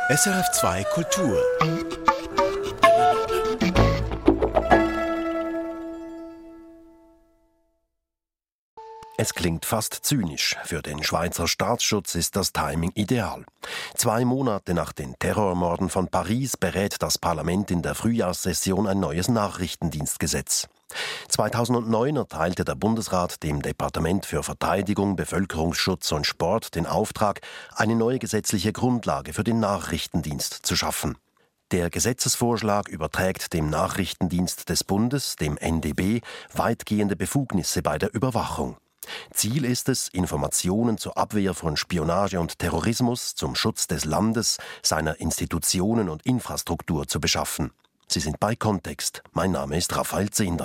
SRF 2 Kultur. Es klingt fast zynisch. Für den Schweizer Staatsschutz ist das Timing ideal. 2 Monate nach den Terrormorden von Paris berät das Parlament in der Frühjahrssession ein neues Nachrichtendienstgesetz. 2009 erteilte der Bundesrat dem Departement für Verteidigung, Bevölkerungsschutz und Sport den Auftrag, eine neue gesetzliche Grundlage für den Nachrichtendienst zu schaffen. Der Gesetzesvorschlag überträgt dem Nachrichtendienst des Bundes, dem NDB, weitgehende Befugnisse bei der Überwachung. Ziel ist es, Informationen zur Abwehr von Spionage und Terrorismus, zum Schutz des Landes, seiner Institutionen und Infrastruktur zu beschaffen. Sie sind bei Kontext. Mein Name ist Raphael Zehnder.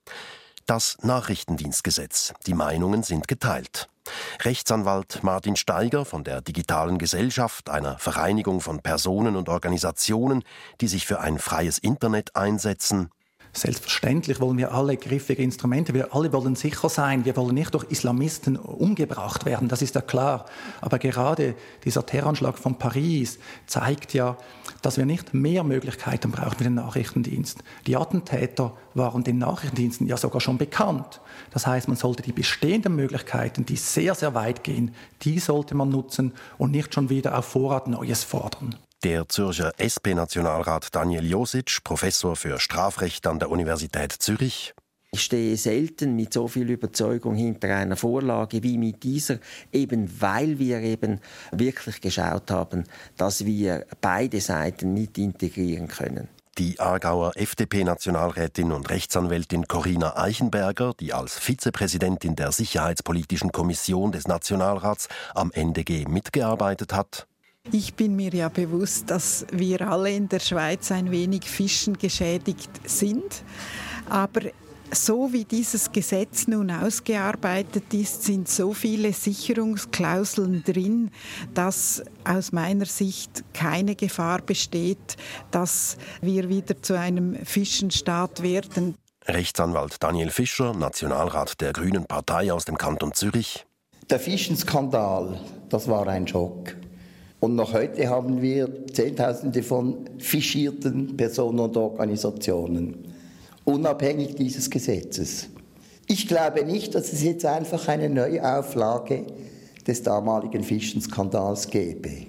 Das Nachrichtendienstgesetz. Die Meinungen sind geteilt. Rechtsanwalt Martin Steiger von der Digitalen Gesellschaft, einer Vereinigung von Personen und Organisationen, die sich für ein freies Internet einsetzen. Selbstverständlich wollen wir alle griffige Instrumente, wir alle wollen sicher sein, wir wollen nicht durch Islamisten umgebracht werden, das ist ja klar. Aber gerade dieser Terroranschlag von Paris zeigt ja, dass wir nicht mehr Möglichkeiten brauchen für den Nachrichtendienst. Die Attentäter waren den Nachrichtendiensten ja sogar schon bekannt. Das heißt, man sollte die bestehenden Möglichkeiten, die sehr, sehr weit gehen, die sollte man nutzen und nicht schon wieder auf Vorrat Neues fordern. Der Zürcher SP-Nationalrat Daniel Josic, Professor für Strafrecht an der Universität Zürich. Ich stehe selten mit so viel Überzeugung hinter einer Vorlage wie mit dieser, eben weil wir eben wirklich geschaut haben, dass wir beide Seiten mit integrieren können. Die Aargauer FDP-Nationalrätin und Rechtsanwältin Corinna Eichenberger, die als Vizepräsidentin der Sicherheitspolitischen Kommission des Nationalrats am NDG mitgearbeitet hat. Ich bin mir ja bewusst, dass wir alle in der Schweiz ein wenig fischengeschädigt sind. Aber so wie dieses Gesetz nun ausgearbeitet ist, sind so viele Sicherungsklauseln drin, dass aus meiner Sicht keine Gefahr besteht, dass wir wieder zu einem Fischenstaat werden. Rechtsanwalt Daniel Fischer, Nationalrat der Grünen Partei aus dem Kanton Zürich. Der Fischenskandal, das war ein Schock. Und noch heute haben wir Zehntausende von fischierten Personen und Organisationen, unabhängig dieses Gesetzes. Ich glaube nicht, dass es jetzt einfach eine Neuauflage des damaligen Fischenskandals gäbe.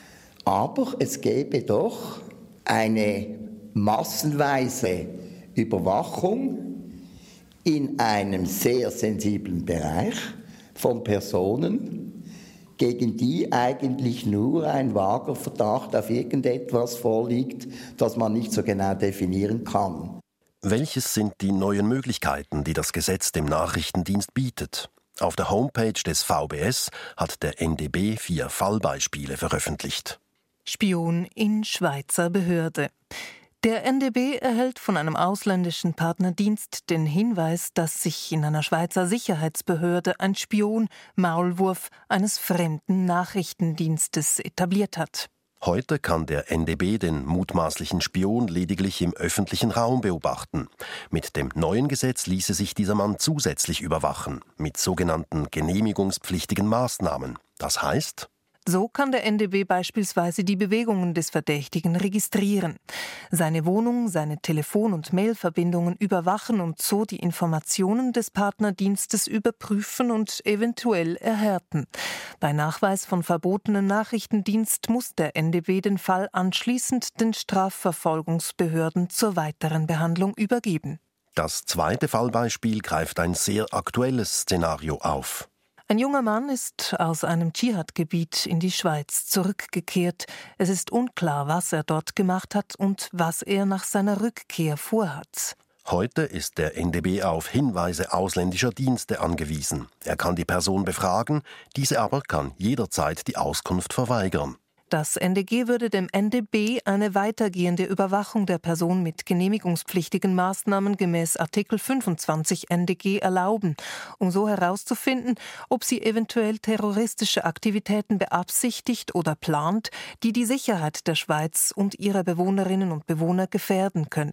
Aber es gäbe doch eine massenweise Überwachung in einem sehr sensiblen Bereich von Personen, gegen die eigentlich nur ein vager Verdacht auf irgendetwas vorliegt, das man nicht so genau definieren kann. Welches sind die neuen Möglichkeiten, die das Gesetz dem Nachrichtendienst bietet? Auf der Homepage des VBS hat der NDB 4 Fallbeispiele veröffentlicht. Spion in Schweizer Behörde. Der NDB erhält von einem ausländischen Partnerdienst den Hinweis, dass sich in einer Schweizer Sicherheitsbehörde ein Spion, Maulwurf eines fremden Nachrichtendienstes etabliert hat. Heute kann der NDB den mutmaßlichen Spion lediglich im öffentlichen Raum beobachten. Mit dem neuen Gesetz ließe sich dieser Mann zusätzlich überwachen, mit sogenannten genehmigungspflichtigen Maßnahmen. Das heißt: So kann der NDB beispielsweise die Bewegungen des Verdächtigen registrieren, seine Wohnung, seine Telefon- und Mailverbindungen überwachen und so die Informationen des Partnerdienstes überprüfen und eventuell erhärten. Bei Nachweis von verbotenen Nachrichtendienst muss der NDB den Fall anschließend den Strafverfolgungsbehörden zur weiteren Behandlung übergeben. Das zweite Fallbeispiel greift ein sehr aktuelles Szenario auf. Ein junger Mann ist aus einem Dschihad-Gebiet in die Schweiz zurückgekehrt. Es ist unklar, was er dort gemacht hat und was er nach seiner Rückkehr vorhat. Heute ist der NDB auf Hinweise ausländischer Dienste angewiesen. Er kann die Person befragen, diese aber kann jederzeit die Auskunft verweigern. Das NDG würde dem NDB eine weitergehende Überwachung der Person mit genehmigungspflichtigen Maßnahmen gemäß Artikel 25 NDG erlauben, um so herauszufinden, ob sie eventuell terroristische Aktivitäten beabsichtigt oder plant, die die Sicherheit der Schweiz und ihrer Bewohnerinnen und Bewohner gefährden könnten.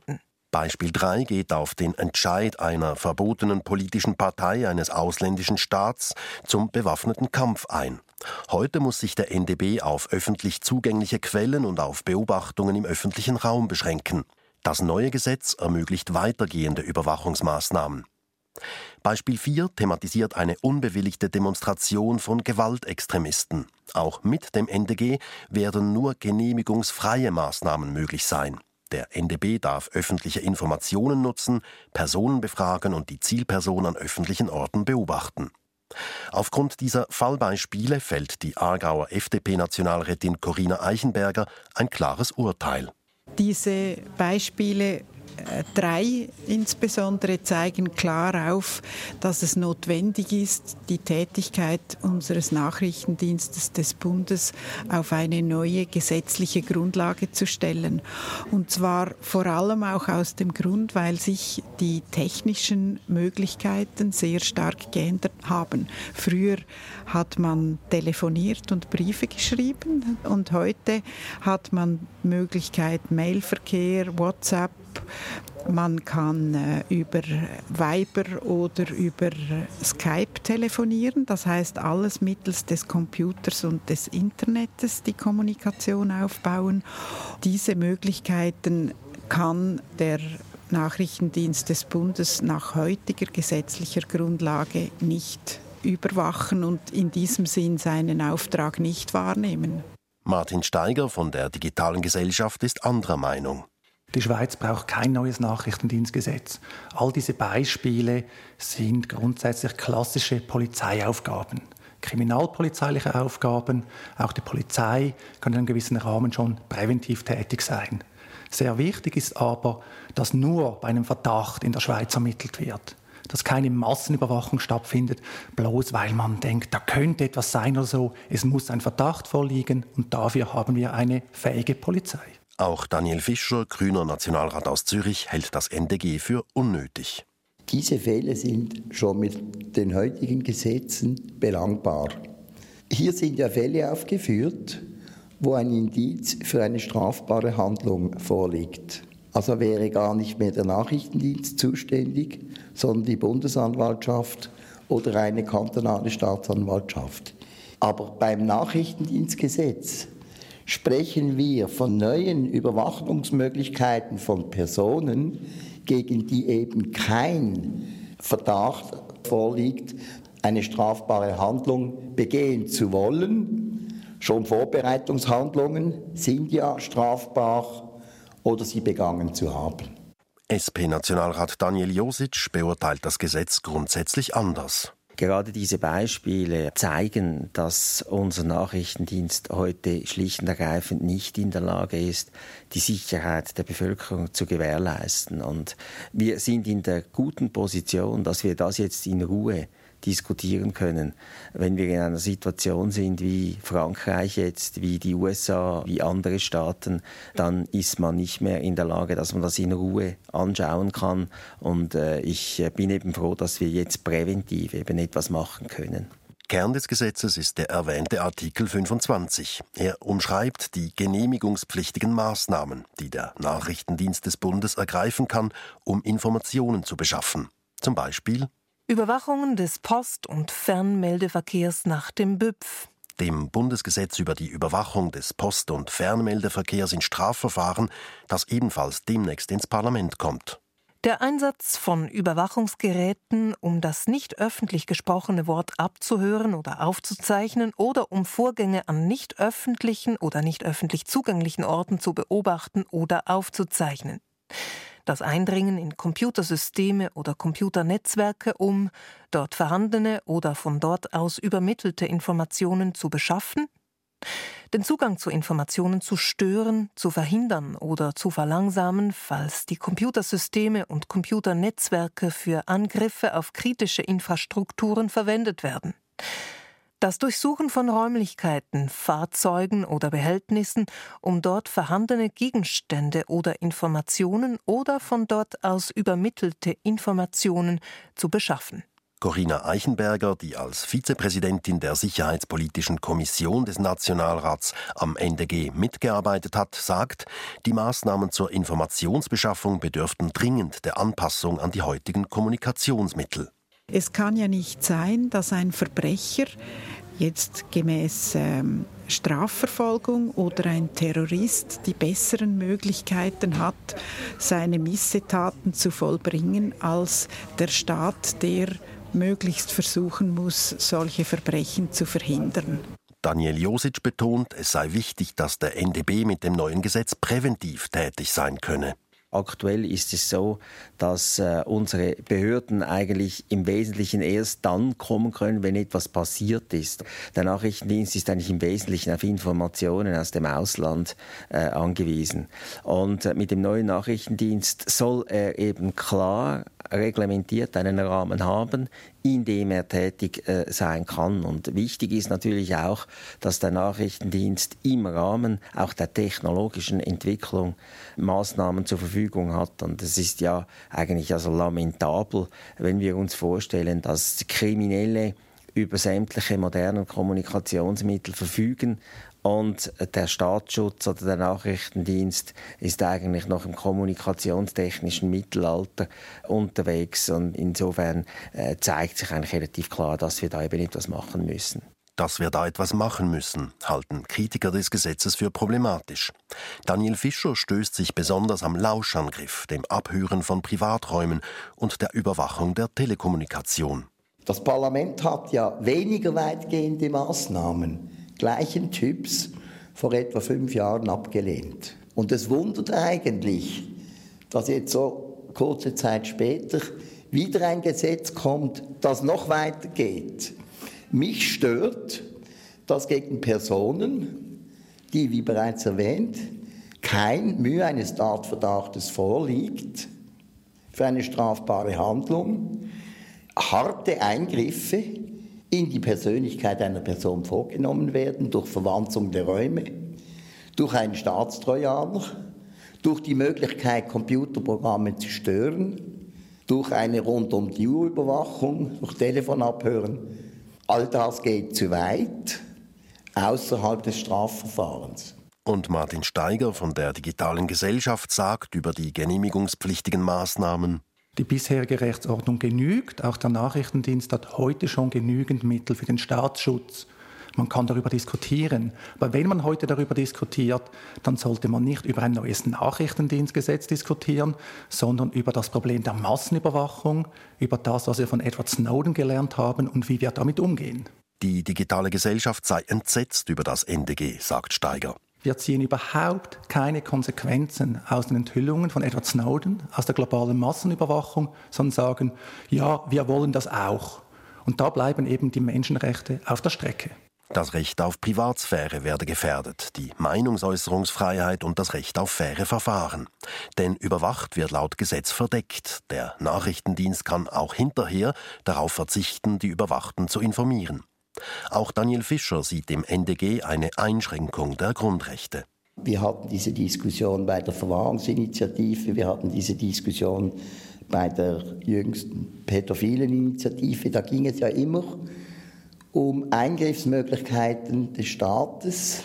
Beispiel 3 geht auf den Entscheid einer verbotenen politischen Partei eines ausländischen Staats zum bewaffneten Kampf ein. Heute muss sich der NDB auf öffentlich zugängliche Quellen und auf Beobachtungen im öffentlichen Raum beschränken. Das neue Gesetz ermöglicht weitergehende Überwachungsmaßnahmen. Beispiel 4 thematisiert eine unbewilligte Demonstration von Gewaltextremisten. Auch mit dem NDG werden nur genehmigungsfreie Maßnahmen möglich sein. Der NDB darf öffentliche Informationen nutzen, Personen befragen und die Zielperson an öffentlichen Orten beobachten. Aufgrund dieser Fallbeispiele fällt die Aargauer FDP-Nationalrätin Corinna Eichenberger ein klares Urteil. Diese Beispiele 3 insbesondere zeigen klar auf, dass es notwendig ist, die Tätigkeit unseres Nachrichtendienstes des Bundes auf eine neue gesetzliche Grundlage zu stellen. Und zwar vor allem auch aus dem Grund, weil sich die technischen Möglichkeiten sehr stark geändert haben. Früher hat man telefoniert und Briefe geschrieben und heute hat man Möglichkeit Mailverkehr, WhatsApp. Man kann über Viber oder über Skype telefonieren. Das heißt, alles mittels des Computers und des Internets die Kommunikation aufbauen. Diese Möglichkeiten kann der Nachrichtendienst des Bundes nach heutiger gesetzlicher Grundlage nicht überwachen und in diesem Sinn seinen Auftrag nicht wahrnehmen. Martin Steiger von der Digitalen Gesellschaft ist anderer Meinung. Die Schweiz braucht kein neues Nachrichtendienstgesetz. All diese Beispiele sind grundsätzlich klassische Polizeiaufgaben. Kriminalpolizeiliche Aufgaben. Auch die Polizei kann in einem gewissen Rahmen schon präventiv tätig sein. Sehr wichtig ist aber, dass nur bei einem Verdacht in der Schweiz ermittelt wird. Dass keine Massenüberwachung stattfindet, bloß weil man denkt, da könnte etwas sein oder so. Es muss ein Verdacht vorliegen und dafür haben wir eine fähige Polizei. Auch Daniel Fischer, grüner Nationalrat aus Zürich, hält das NDG für unnötig. Diese Fälle sind schon mit den heutigen Gesetzen belangbar. Hier sind ja Fälle aufgeführt, wo ein Indiz für eine strafbare Handlung vorliegt. Also wäre gar nicht mehr der Nachrichtendienst zuständig, sondern die Bundesanwaltschaft oder eine kantonale Staatsanwaltschaft. Aber beim Nachrichtendienstgesetz sprechen wir von neuen Überwachungsmöglichkeiten von Personen, gegen die eben kein Verdacht vorliegt, eine strafbare Handlung begehen zu wollen. Schon Vorbereitungshandlungen sind ja strafbar oder sie begangen zu haben. SP-Nationalrat Daniel Josic beurteilt das Gesetz grundsätzlich anders. Gerade diese Beispiele zeigen, dass unser Nachrichtendienst heute schlicht und ergreifend nicht in der Lage ist, die Sicherheit der Bevölkerung zu gewährleisten. Und wir sind in der guten Position, dass wir das jetzt in Ruhe diskutieren können. Wenn wir in einer Situation sind wie Frankreich jetzt, wie die USA, wie andere Staaten, dann ist man nicht mehr in der Lage, dass man das in Ruhe anschauen kann. Und ich bin eben froh, dass wir jetzt präventiv eben etwas machen können. Kern des Gesetzes ist der erwähnte Artikel 25. Er umschreibt die genehmigungspflichtigen Maßnahmen, die der Nachrichtendienst des Bundes ergreifen kann, um Informationen zu beschaffen. Zum Beispiel Überwachungen des Post- und Fernmeldeverkehrs nach dem BÜPF. Dem Bundesgesetz über die Überwachung des Post- und Fernmeldeverkehrs in Strafverfahren, das ebenfalls demnächst ins Parlament kommt. Der Einsatz von Überwachungsgeräten, um das nicht öffentlich gesprochene Wort abzuhören oder aufzuzeichnen oder um Vorgänge an nicht öffentlichen oder nicht öffentlich zugänglichen Orten zu beobachten oder aufzuzeichnen. Das Eindringen in Computersysteme oder Computernetzwerke, um dort vorhandene oder von dort aus übermittelte Informationen zu beschaffen, den Zugang zu Informationen zu stören, zu verhindern oder zu verlangsamen, falls die Computersysteme und Computernetzwerke für Angriffe auf kritische Infrastrukturen verwendet werden. Das Durchsuchen von Räumlichkeiten, Fahrzeugen oder Behältnissen, um dort vorhandene Gegenstände oder Informationen oder von dort aus übermittelte Informationen zu beschaffen. Corinna Eichenberger, die als Vizepräsidentin der Sicherheitspolitischen Kommission des Nationalrats am NDG mitgearbeitet hat, sagt, die Maßnahmen zur Informationsbeschaffung bedürften dringend der Anpassung an die heutigen Kommunikationsmittel. Es kann ja nicht sein, dass ein Verbrecher jetzt gemäß Strafverfolgung oder ein Terrorist die besseren Möglichkeiten hat, seine Missetaten zu vollbringen, als der Staat, der möglichst versuchen muss, solche Verbrechen zu verhindern. Daniel Josic betont, es sei wichtig, dass der NDB mit dem neuen Gesetz präventiv tätig sein könne. Aktuell ist es so, dass unsere Behörden eigentlich im Wesentlichen erst dann kommen können, wenn etwas passiert ist. Der Nachrichtendienst ist eigentlich im Wesentlichen auf Informationen aus dem Ausland angewiesen. Und mit dem neuen Nachrichtendienst soll er eben klar reglementiert einen Rahmen haben, in dem er tätig sein kann. Und wichtig ist natürlich auch, dass der Nachrichtendienst im Rahmen auch der technologischen Entwicklung Maßnahmen zur Verfügung hat. Und es ist ja eigentlich also lamentabel, wenn wir uns vorstellen, dass Kriminelle über sämtliche modernen Kommunikationsmittel verfügen und der Staatsschutz oder der Nachrichtendienst ist eigentlich noch im kommunikationstechnischen Mittelalter unterwegs. Und insofern zeigt sich eigentlich relativ klar, dass wir da eben etwas machen müssen. Dass wir da etwas machen müssen, halten Kritiker des Gesetzes für problematisch. Daniel Fischer stößt sich besonders am Lauschangriff, dem Abhören von Privaträumen und der Überwachung der Telekommunikation. Das Parlament hat ja weniger weitgehende Maßnahmen gleichen Typs vor etwa 5 Jahren abgelehnt. Und es wundert eigentlich, dass jetzt so kurze Zeit später wieder ein Gesetz kommt, das noch weiter geht. Mich stört, dass gegen Personen, die, wie bereits erwähnt, kein Mühe eines Tatverdachts vorliegt für eine strafbare Handlung, harte Eingriffe in die Persönlichkeit einer Person vorgenommen werden, durch Verwanzung der Räume, durch einen Staatstrojaner, durch die Möglichkeit, Computerprogramme zu stören, durch eine Rund-um-die-Uhr-Überwachung, durch Telefonabhören. All das geht zu weit außerhalb des Strafverfahrens. Und Martin Steiger von der Digitalen Gesellschaft sagt über die genehmigungspflichtigen Maßnahmen: Die bisherige Rechtsordnung genügt. Auch der Nachrichtendienst hat heute schon genügend Mittel für den Staatsschutz. Man kann darüber diskutieren. Aber wenn man heute darüber diskutiert, dann sollte man nicht über ein neues Nachrichtendienstgesetz diskutieren, sondern über das Problem der Massenüberwachung, über das, was wir von Edward Snowden gelernt haben und wie wir damit umgehen. Die digitale Gesellschaft sei entsetzt über das NDG, sagt Steiger. Wir ziehen überhaupt keine Konsequenzen aus den Enthüllungen von Edward Snowden, aus der globalen Massenüberwachung, sondern sagen, ja, wir wollen das auch. Und da bleiben eben die Menschenrechte auf der Strecke. Das Recht auf Privatsphäre werde gefährdet, die Meinungsäußerungsfreiheit und das Recht auf faire Verfahren. Denn überwacht wird laut Gesetz verdeckt. Der Nachrichtendienst kann auch hinterher darauf verzichten, die Überwachten zu informieren. Auch Daniel Fischer sieht im NDG eine Einschränkung der Grundrechte. Wir hatten diese Diskussion bei der Verwahrungsinitiative, wir hatten diese Diskussion bei der jüngsten Pädophileninitiative. Da ging es ja immer um Eingriffsmöglichkeiten des Staates,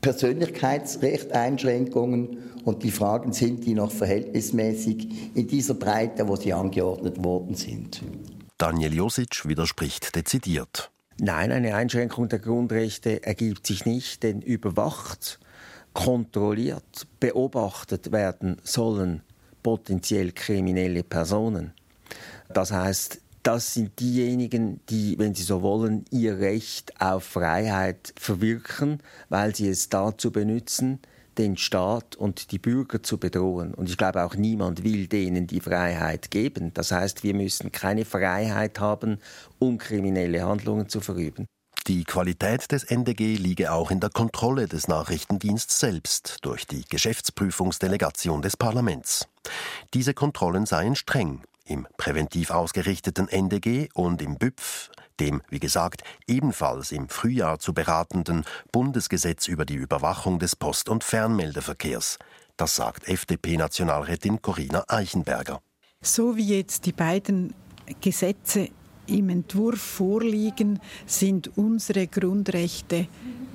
Persönlichkeitsrechteinschränkungen und die Fragen, sind die noch verhältnismäßig in dieser Breite, wo sie angeordnet worden sind. Daniel Josic widerspricht dezidiert. Nein, eine Einschränkung der Grundrechte ergibt sich nicht, denn überwacht, kontrolliert, beobachtet werden sollen potenziell kriminelle Personen. Das heißt, das sind diejenigen, die, wenn sie so wollen, ihr Recht auf Freiheit verwirken, weil sie es dazu benutzen, den Staat und die Bürger zu bedrohen. Und ich glaube, auch niemand will denen die Freiheit geben. Das heißt, wir müssen keine Freiheit haben, um kriminelle Handlungen zu verüben. Die Qualität des NDG liege auch in der Kontrolle des Nachrichtendienstes selbst durch die Geschäftsprüfungsdelegation des Parlaments. Diese Kontrollen seien streng. Im präventiv ausgerichteten NDG und im BÜPF, dem, wie gesagt, ebenfalls im Frühjahr zu beratenden Bundesgesetz über die Überwachung des Post- und Fernmeldeverkehrs. Das sagt FDP-Nationalrätin Corinna Eichenberger. So wie jetzt die beiden Gesetze im Entwurf vorliegen, sind unsere Grundrechte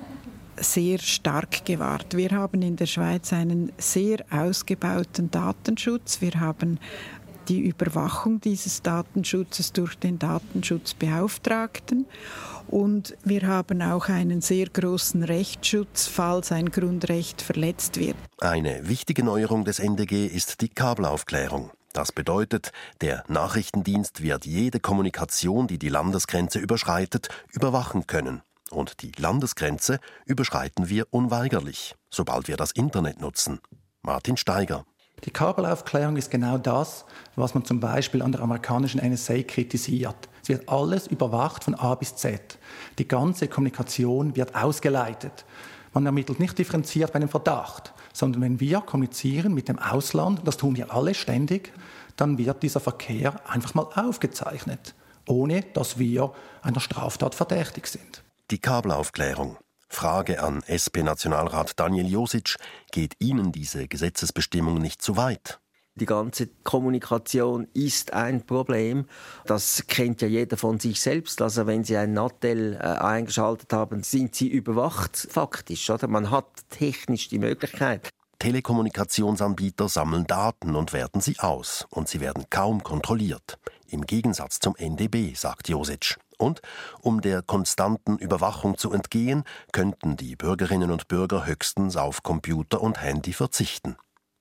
sehr stark gewahrt. Wir haben in der Schweiz einen sehr ausgebauten Datenschutz. Wir haben die Überwachung dieses Datenschutzes durch den Datenschutzbeauftragten. Und wir haben auch einen sehr großen Rechtsschutz, falls ein Grundrecht verletzt wird. Eine wichtige Neuerung des NDG ist die Kabelaufklärung. Das bedeutet, der Nachrichtendienst wird jede Kommunikation, die die Landesgrenze überschreitet, überwachen können. Und die Landesgrenze überschreiten wir unweigerlich, sobald wir das Internet nutzen. Martin Steiger. Die Kabelaufklärung ist genau das, was man zum Beispiel an der amerikanischen NSA kritisiert. Es wird alles überwacht von A bis Z. Die ganze Kommunikation wird ausgeleitet. Man ermittelt nicht differenziert bei einem Verdacht, sondern wenn wir kommunizieren mit dem Ausland, und das tun wir alle ständig, dann wird dieser Verkehr einfach mal aufgezeichnet, ohne dass wir einer Straftat verdächtig sind. Die Kabelaufklärung. Frage an SP-Nationalrat Daniel Josic: Geht Ihnen diese Gesetzesbestimmung nicht zu weit? Die ganze Kommunikation ist ein Problem. Das kennt ja jeder von sich selbst. Also wenn Sie ein Nattel eingeschaltet haben, sind Sie überwacht faktisch. Oder? Man hat technisch die Möglichkeit. Telekommunikationsanbieter sammeln Daten und werten sie aus. Und sie werden kaum kontrolliert. Im Gegensatz zum NDB, sagt Josic. Und um der konstanten Überwachung zu entgehen, könnten die Bürgerinnen und Bürger höchstens auf Computer und Handy verzichten.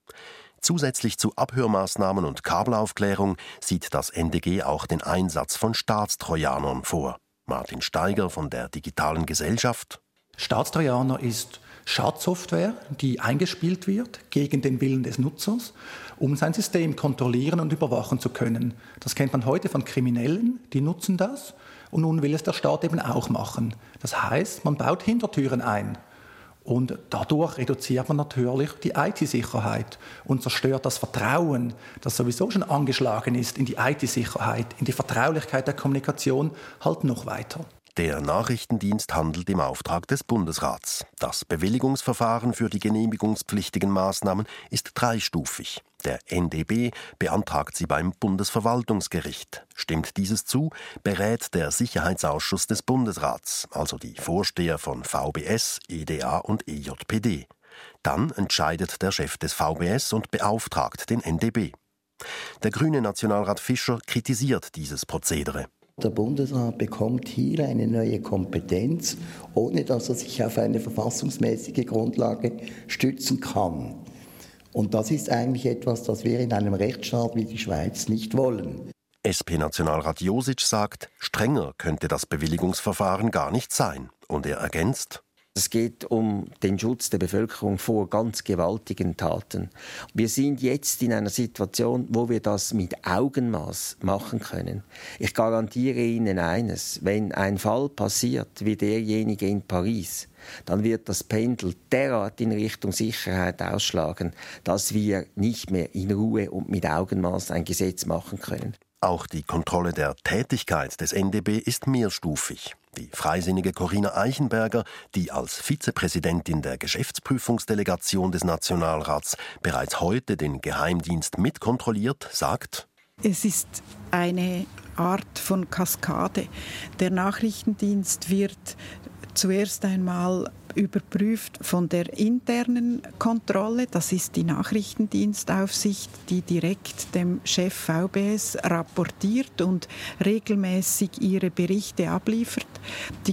Zusätzlich zu Abhörmaßnahmen und Kabelaufklärung sieht das NDG auch den Einsatz von Staatstrojanern vor. Martin Steiger von der Digitalen Gesellschaft. Staatstrojaner ist Schadsoftware, die eingespielt wird gegen den Willen des Nutzers, um sein System kontrollieren und überwachen zu können. Das kennt man heute von Kriminellen, die nutzen das. Und nun will es der Staat eben auch machen. Das heißt, man baut Hintertüren ein. Und dadurch reduziert man natürlich die IT-Sicherheit und zerstört das Vertrauen, das sowieso schon angeschlagen ist in die IT-Sicherheit, in die Vertraulichkeit der Kommunikation, halt noch weiter. Der Nachrichtendienst handelt im Auftrag des Bundesrats. Das Bewilligungsverfahren für die genehmigungspflichtigen Maßnahmen ist dreistufig. Der NDB beantragt sie beim Bundesverwaltungsgericht. Stimmt dieses zu, berät der Sicherheitsausschuss des Bundesrats, also die Vorsteher von VBS, EDA und EJPD. Dann entscheidet der Chef des VBS und beauftragt den NDB. Der grüne Nationalrat Fischer kritisiert dieses Prozedere. Der Bundesrat bekommt hier eine neue Kompetenz, ohne dass er sich auf eine verfassungsmäßige Grundlage stützen kann. Und das ist eigentlich etwas, das wir in einem Rechtsstaat wie die Schweiz nicht wollen. SP-Nationalrat Josic sagt, strenger könnte das Bewilligungsverfahren gar nicht sein. Und er ergänzt: Es geht um den Schutz der Bevölkerung vor ganz gewaltigen Taten. Wir sind jetzt in einer Situation, wo wir das mit Augenmaß machen können. Ich garantiere Ihnen eines: Wenn ein Fall passiert wie derjenige in Paris, dann wird das Pendel derart in Richtung Sicherheit ausschlagen, dass wir nicht mehr in Ruhe und mit Augenmaß ein Gesetz machen können. Auch die Kontrolle der Tätigkeit des NDB ist mehrstufig. Die freisinnige Corinna Eichenberger, die als Vizepräsidentin der Geschäftsprüfungsdelegation des Nationalrats bereits heute den Geheimdienst mitkontrolliert, sagt: Es ist eine Art von Kaskade. Der Nachrichtendienst wird zuerst einmal überprüft von der internen Kontrolle. Das ist die Nachrichtendienstaufsicht, die direkt dem Chef VBS rapportiert und regelmäßig ihre Berichte abliefert. Die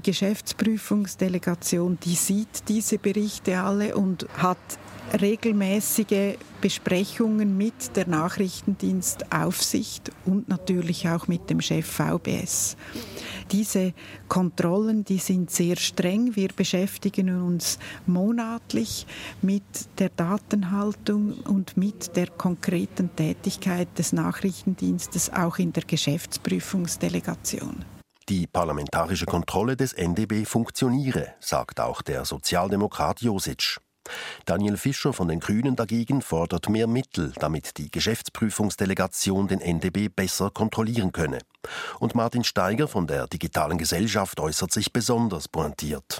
Geschäftsprüfungsdelegation, die sieht diese Berichte alle und hat regelmäßige Besprechungen mit der Nachrichtendienstaufsicht und natürlich auch mit dem Chef VBS. Diese Kontrollen, die sind sehr streng. Wir beschäftigen uns monatlich mit der Datenhaltung und mit der konkreten Tätigkeit des Nachrichtendienstes, auch in der Geschäftsprüfungsdelegation. Die parlamentarische Kontrolle des NDB funktioniere, sagt auch der Sozialdemokrat Josic. Daniel Fischer von den Grünen dagegen fordert mehr Mittel, damit die Geschäftsprüfungsdelegation den NDB besser kontrollieren könne. Und Martin Steiger von der Digitalen Gesellschaft äußert sich besonders pointiert.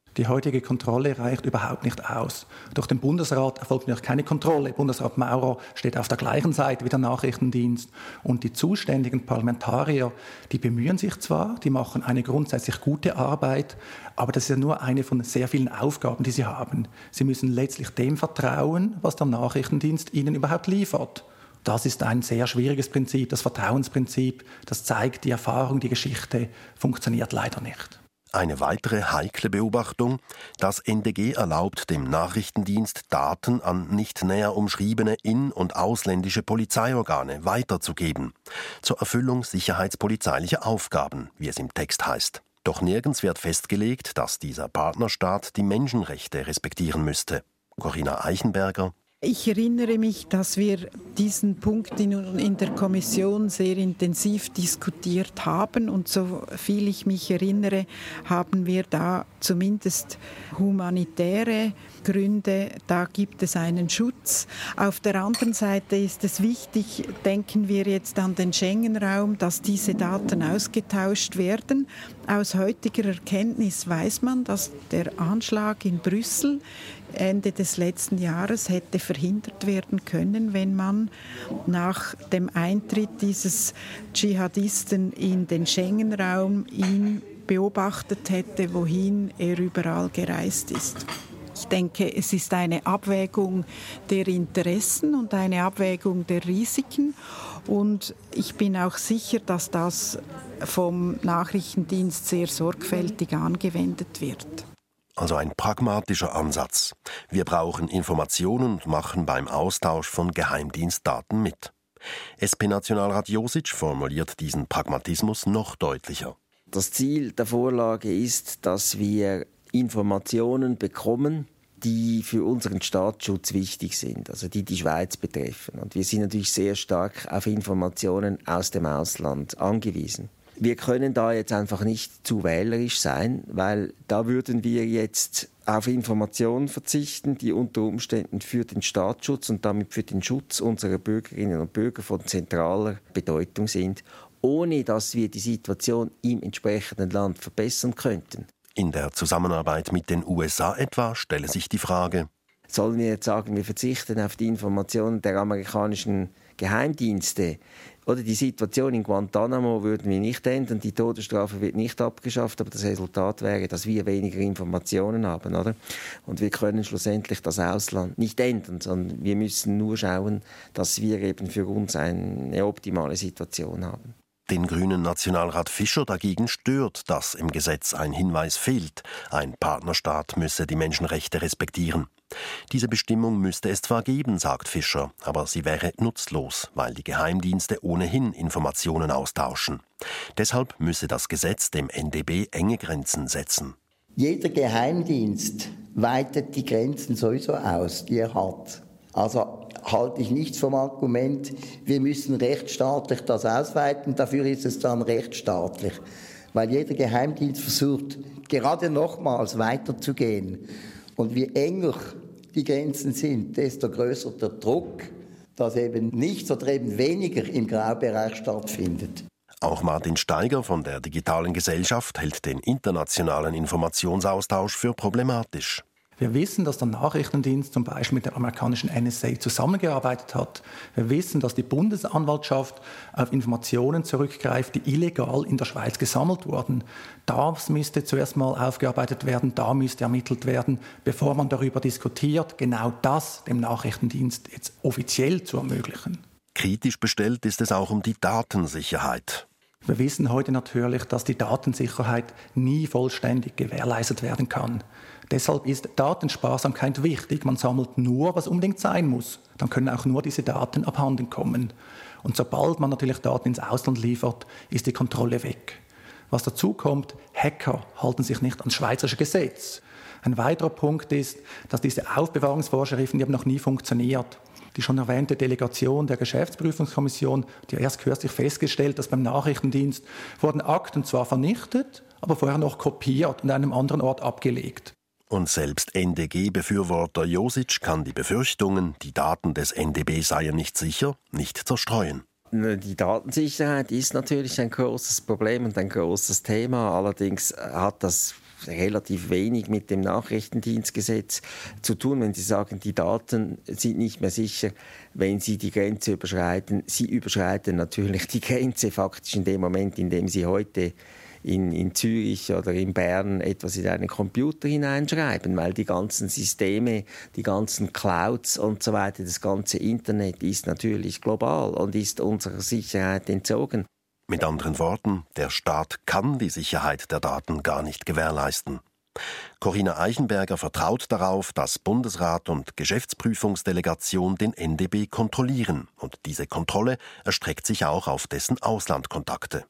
Die heutige Kontrolle reicht überhaupt nicht aus. Durch den Bundesrat erfolgt noch keine Kontrolle. Bundesrat Maurer steht auf der gleichen Seite wie der Nachrichtendienst. Und die zuständigen Parlamentarier, die bemühen sich zwar, die machen eine grundsätzlich gute Arbeit, aber das ist ja nur eine von sehr vielen Aufgaben, die sie haben. Sie müssen letztlich dem vertrauen, was der Nachrichtendienst ihnen überhaupt liefert. Das ist ein sehr schwieriges Prinzip, das Vertrauensprinzip. Das zeigt die Erfahrung, die Geschichte funktioniert leider nicht. Eine weitere heikle Beobachtung: Das NDG erlaubt dem Nachrichtendienst, Daten an nicht näher umschriebene in- und ausländische Polizeiorgane weiterzugeben. Zur Erfüllung sicherheitspolizeilicher Aufgaben, wie es im Text heißt. Doch nirgends wird festgelegt, dass dieser Partnerstaat die Menschenrechte respektieren müsste. Corinna Eichenberger. Ich erinnere mich, dass wir diesen Punkt in der Kommission sehr intensiv diskutiert haben und so viel ich mich erinnere, haben wir da zumindest humanitäre Gründe, da gibt es einen Schutz. Auf der anderen Seite ist es wichtig, denken wir jetzt an den Schengen-Raum, dass diese Daten ausgetauscht werden. Aus heutiger Erkenntnis weiß man, dass der Anschlag in Brüssel Ende des letzten Jahres hätte verhindert werden können, wenn man nach dem Eintritt dieses Dschihadisten in den Schengen-Raum ihn beobachtet hätte, wohin er überall gereist ist. Ich denke, es ist eine Abwägung der Interessen und eine Abwägung der Risiken. Und ich bin auch sicher, dass das vom Nachrichtendienst sehr sorgfältig angewendet wird. Also ein pragmatischer Ansatz. Wir brauchen Informationen und machen beim Austausch von Geheimdienstdaten mit. SP-Nationalrat Josic formuliert diesen Pragmatismus noch deutlicher. Das Ziel der Vorlage ist, dass wir Informationen bekommen, die für unseren Staatsschutz wichtig sind, also die Schweiz betreffen. Und wir sind natürlich sehr stark auf Informationen aus dem Ausland angewiesen. Wir können da jetzt einfach nicht zu wählerisch sein, weil da würden wir jetzt auf Informationen verzichten, die unter Umständen für den Staatsschutz und damit für den Schutz unserer Bürgerinnen und Bürger von zentraler Bedeutung sind, ohne dass wir die Situation im entsprechenden Land verbessern könnten. In der Zusammenarbeit mit den USA etwa stelle sich die Frage: Sollen wir jetzt sagen, wir verzichten auf die Informationen der amerikanischen Geheimdienste? Oder die Situation in Guantanamo würden wir nicht ändern, die Todesstrafe wird nicht abgeschafft, aber das Resultat wäre, dass wir weniger Informationen haben, oder? Und wir können schlussendlich das Ausland nicht ändern, sondern wir müssen nur schauen, dass wir eben für uns eine optimale Situation haben. Den grünen Nationalrat Fischer dagegen stört, dass im Gesetz ein Hinweis fehlt. Ein Partnerstaat müsse die Menschenrechte respektieren. Diese Bestimmung müsste es zwar geben, sagt Fischer, aber sie wäre nutzlos, weil die Geheimdienste ohnehin Informationen austauschen. Deshalb müsse das Gesetz dem NDB enge Grenzen setzen. Jeder Geheimdienst weitet die Grenzen sowieso aus, die er hat. Also halte ich nichts vom Argument, wir müssen rechtsstaatlich das ausweiten, dafür ist es dann rechtsstaatlich. Weil jeder Geheimdienst versucht, gerade nochmals weiterzugehen. Und je enger die Grenzen sind, desto größer der Druck, dass eben nichts oder eben weniger im Graubereich stattfindet. Auch Martin Steiger von der Digitalen Gesellschaft hält den internationalen Informationsaustausch für problematisch. Wir wissen, dass der Nachrichtendienst zum Beispiel mit der amerikanischen NSA zusammengearbeitet hat. Wir wissen, dass die Bundesanwaltschaft auf Informationen zurückgreift, die illegal in der Schweiz gesammelt wurden. Das müsste zuerst mal aufgearbeitet werden, da müsste ermittelt werden, bevor man darüber diskutiert, genau das dem Nachrichtendienst jetzt offiziell zu ermöglichen. Kritisch bestellt ist es auch um die Datensicherheit. Wir wissen heute natürlich, dass die Datensicherheit nie vollständig gewährleistet werden kann. Deshalb ist Datensparsamkeit wichtig. Man sammelt nur, was unbedingt sein muss. Dann können auch nur diese Daten abhanden kommen. Und sobald man natürlich Daten ins Ausland liefert, ist die Kontrolle weg. Was dazu kommt, Hacker halten sich nicht ans schweizerische Gesetz. Ein weiterer Punkt ist, dass diese Aufbewahrungsvorschriften die haben noch nie funktioniert. Die schon erwähnte Delegation der Geschäftsprüfungskommission, die hat erst kürzlich festgestellt, dass beim Nachrichtendienst wurden Akten zwar vernichtet, aber vorher noch kopiert und an einem anderen Ort abgelegt. Und selbst NDG-Befürworter Josic kann die Befürchtungen, die Daten des NDB seien nicht sicher, nicht zerstreuen. Die Datensicherheit ist natürlich ein großes Problem und ein großes Thema. Allerdings hat das relativ wenig mit dem Nachrichtendienstgesetz zu tun, wenn Sie sagen, die Daten sind nicht mehr sicher, wenn Sie die Grenze überschreiten. Sie überschreiten natürlich die Grenze faktisch in dem Moment, in dem Sie heute in Zürich oder in Bern etwas in einen Computer hineinschreiben, weil die ganzen Systeme, die ganzen Clouds und so weiter, das ganze Internet ist natürlich global und ist unserer Sicherheit entzogen. Mit anderen Worten, der Staat kann die Sicherheit der Daten gar nicht gewährleisten. Corinna Eichenberger vertraut darauf, dass Bundesrat und Geschäftsprüfungsdelegation den NDB kontrollieren. Und diese Kontrolle erstreckt sich auch auf dessen Auslandkontakte.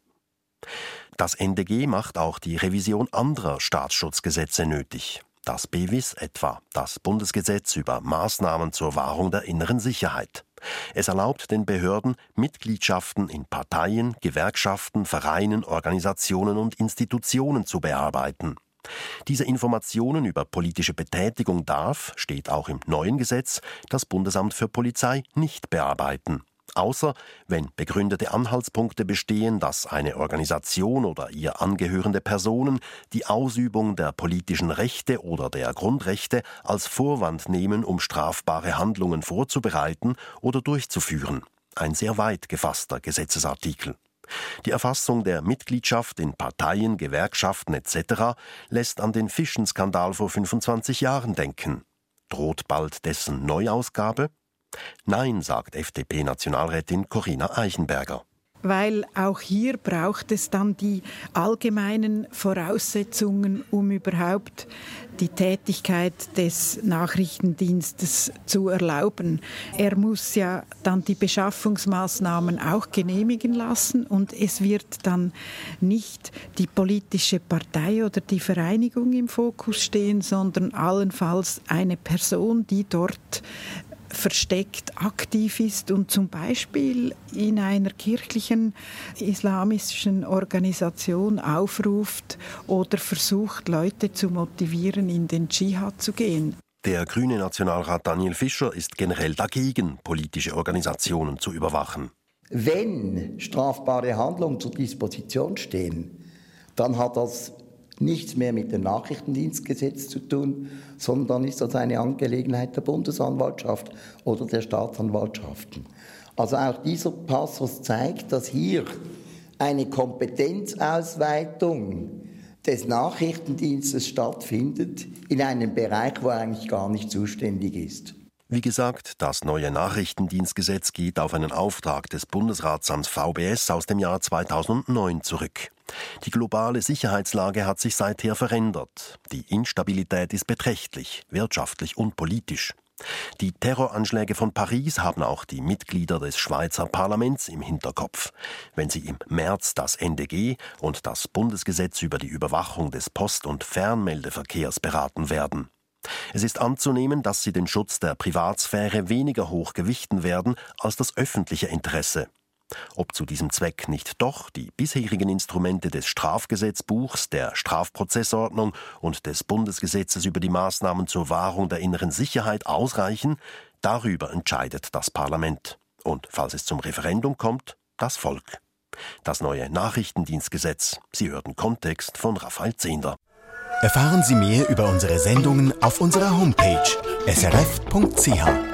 Das NDG macht auch die Revision anderer Staatsschutzgesetze nötig. Das BWIS etwa, das Bundesgesetz über Maßnahmen zur Wahrung der inneren Sicherheit. Es erlaubt den Behörden, Mitgliedschaften in Parteien, Gewerkschaften, Vereinen, Organisationen und Institutionen zu bearbeiten. Diese Informationen über politische Betätigung darf, steht auch im neuen Gesetz, das Bundesamt für Polizei nicht bearbeiten. Außer wenn begründete Anhaltspunkte bestehen, dass eine Organisation oder ihr angehörende Personen die Ausübung der politischen Rechte oder der Grundrechte als Vorwand nehmen, um strafbare Handlungen vorzubereiten oder durchzuführen. Ein sehr weit gefasster Gesetzesartikel. Die Erfassung der Mitgliedschaft in Parteien, Gewerkschaften etc. lässt an den Fischen-Skandal vor 25 Jahren denken. Droht bald dessen Neuausgabe? Nein, sagt FDP-Nationalrätin Corinna Eichenberger. Weil auch hier braucht es dann die allgemeinen Voraussetzungen, um überhaupt die Tätigkeit des Nachrichtendienstes zu erlauben. Er muss ja dann die Beschaffungsmaßnahmen auch genehmigen lassen und es wird dann nicht die politische Partei oder die Vereinigung im Fokus stehen, sondern allenfalls eine Person, die dort versteckt aktiv ist und zum Beispiel in einer kirchlichen islamischen Organisation aufruft oder versucht, Leute zu motivieren, in den Dschihad zu gehen. Der grüne Nationalrat Daniel Fischer ist generell dagegen, politische Organisationen zu überwachen. Wenn strafbare Handlungen zur Disposition stehen, dann hat das nichts mehr mit dem Nachrichtendienstgesetz zu tun, sondern ist das eine Angelegenheit der Bundesanwaltschaft oder der Staatsanwaltschaften. Also auch dieser Passus zeigt, dass hier eine Kompetenzausweitung des Nachrichtendienstes stattfindet in einem Bereich, wo er eigentlich gar nicht zuständig ist. Wie gesagt, das neue Nachrichtendienstgesetz geht auf einen Auftrag des Bundesratsamts VBS aus dem Jahr 2009 zurück. Die globale Sicherheitslage hat sich seither verändert. Die Instabilität ist beträchtlich, wirtschaftlich und politisch. Die Terroranschläge von Paris haben auch die Mitglieder des Schweizer Parlaments im Hinterkopf. Wenn sie im März das NDG und das Bundesgesetz über die Überwachung des Post- und Fernmeldeverkehrs beraten werden. Es ist anzunehmen, dass sie den Schutz der Privatsphäre weniger hoch gewichten werden als das öffentliche Interesse. Ob zu diesem Zweck nicht doch die bisherigen Instrumente des Strafgesetzbuchs, der Strafprozessordnung und des Bundesgesetzes über die Maßnahmen zur Wahrung der inneren Sicherheit ausreichen, darüber entscheidet das Parlament. Und falls es zum Referendum kommt, das Volk. Das neue Nachrichtendienstgesetz. Sie hörten Kontext von Raphael Zehnder. Erfahren Sie mehr über unsere Sendungen auf unserer Homepage srf.ch.